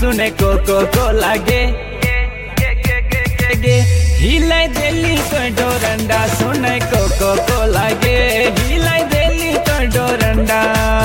सुने को लागे हिलाई देली तो डोरंडा सुने को लागे हिलाई देली तो डोरंडा।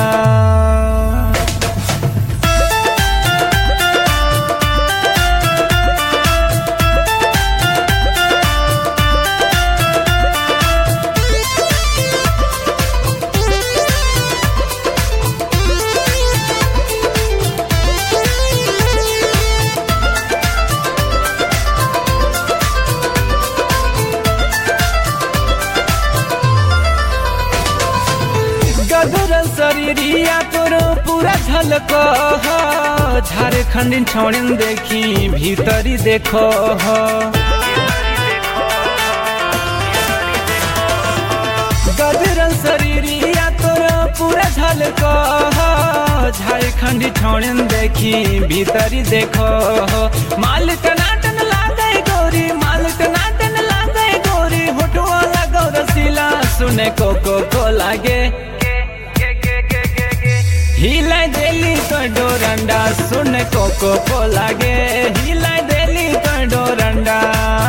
गदरल शरीरिया तोरो पूरा झलको हो झारखंड छोड़न देखी भीतरी देखो हो। गदरल शरीरिया तोरो पूरा झलको हो झारखंड छोड़न देखी भीतरी देखो हो। माल टनाटन लागे गोरी माल टनाटन लागे गोरी होटवा लगो रसीला सुने को लागे हिलाई देली तो डोरंडा सुन को लागे हिलाई देली तो डोरंडा।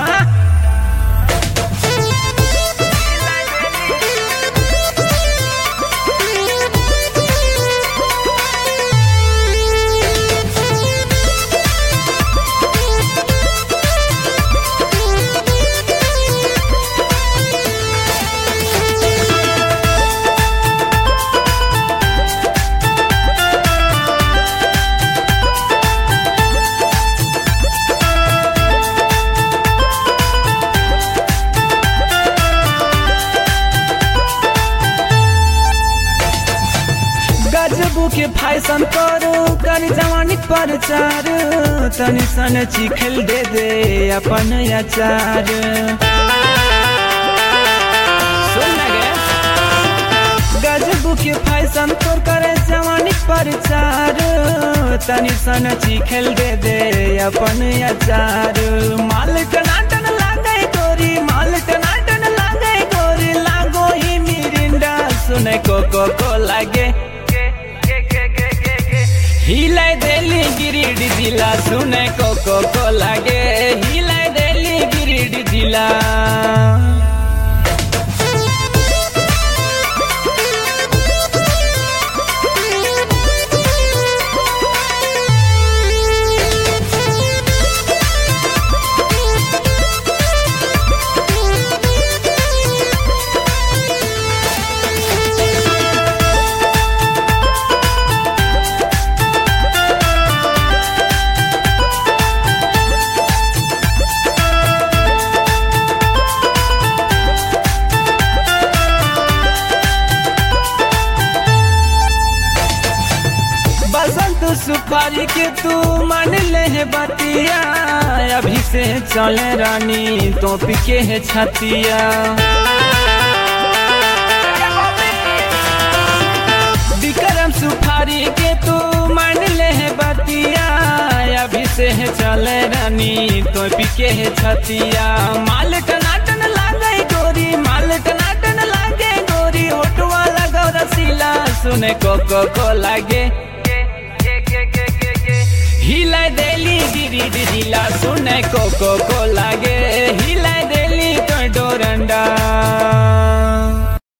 गजबू के फैशन करो कर जवानी पर चार तनी सन चिखल दे दे अपन अचार। सुन लगे गजबू के फैशन तोर करे जवानी पर चार तनी सन चिखल दे दे अपन अचार। माल टनाटन लागे गोरी माल टनाटन लागे गोरी लागो ही मिरिंडा सुने को लागे हिलाई देली गिरिडि जिला सुने को लागे हिलाई देली गिरिडि जिला। बसंत सुपारी के तू मान ले है बतिया अभी से चले रानी तो पिके है छतिया। विक्रम सुपारी के तू मान ले है बतिया अभी से है चले रानी तो पिके है छतिया। माल टनाटन लागे गोरी माल टनाटन लागे गोरी होटवा लगो रसीला सुने को लागे हिलाई देली गिरिडि जिला सुने को लागे हिलाई देली तो डोरंडा।